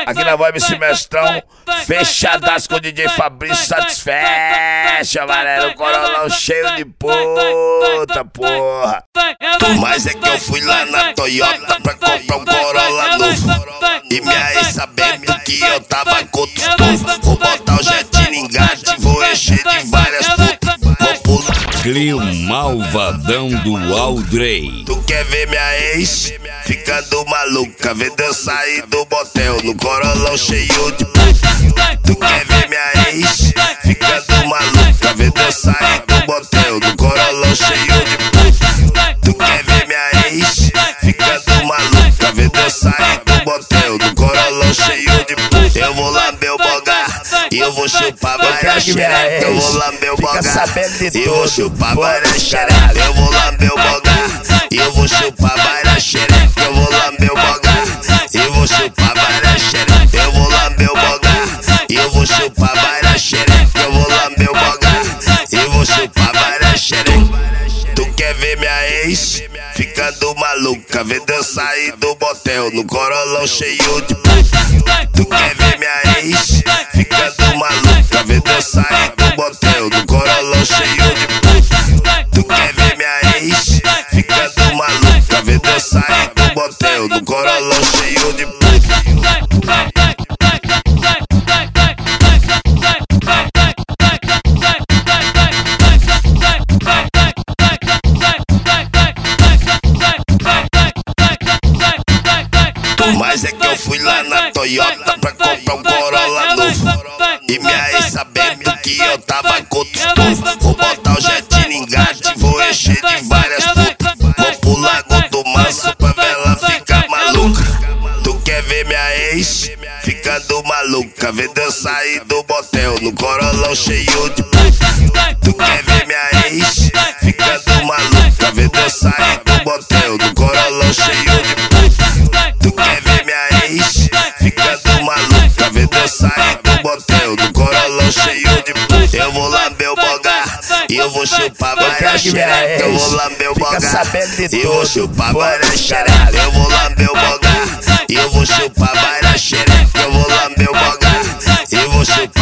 Aqui na voz MC Mestrão, fechadaço com o DJ Fabrício Satisfecha, amarelo, corolão cheio de puta, porra. Mas é que eu fui lá na Toyota pra comprar um Corolla novo, e minha ex sabendo que eu tava com outros povos. Vou botar o jet no engate, vou encher de várias putas. Vou pular Clio malvadão do Aldrey. Tu quer ver minha ex ficando maluca, vendo eu sair do motel no Corolão cheio de puta. Tu quer ver minha ex ficando maluca, vendo eu sair do motel no Corolão cheio de puta. Tu quer ver minha ex ficando maluca, vendo eu sair do motel no Corolão cheio de puta. Eu vou lamber o bogar e eu vou chupar várias xereca. Eu vou lamber o bogar e eu vou chupar várias xereca. Eu vou lamber o bogar e eu vou chupar várias xereca. Eu vou lamber o bogar e eu vou chupar várias xereca. Eu vou lamber o bogar e eu vou chupar várias xereca. Eu vou lamber o bogar e eu vou chupar várias xereca. Tu quer ver minha ex ficando maluca, vendo eu sair do motel no Corolão cheio de puta. Tu quer ver minha ex ficando maluca, vendo eu sair do motel no Corolão cheio de puta. Tu quer ver minha ex ficando maluca, vendo eu sair do motel no Corolão cheio de puta. Mas é que eu fui lá na Toyota pra comprar um Corolla novo, e minha ex sabendo que eu tava com outros povos. Vou botar o jet no engate, vou encher de várias putas. Vou pro Lago do Manso pra ver ela ficar maluca. Tu quer ver minha ex ficando maluca, vendo eu sair do motel no Corolão cheio de puta. Tu quer ver minha ex ficando maluca, vendo eu sair do motel no Corolão cheio de puta. Tu quer ver minha ex ficando maluca, vendo eu sair do motel no Corolão cheio de puta. Eu vou lamber o bogar e eu vou chupar várias xereca. Eu vou lamber o bogar e eu vou chupar várias xereca. Eu vou lamber o bogar e eu vou chupar várias xereca. Eu vou lamber o bogar e eu vou chupar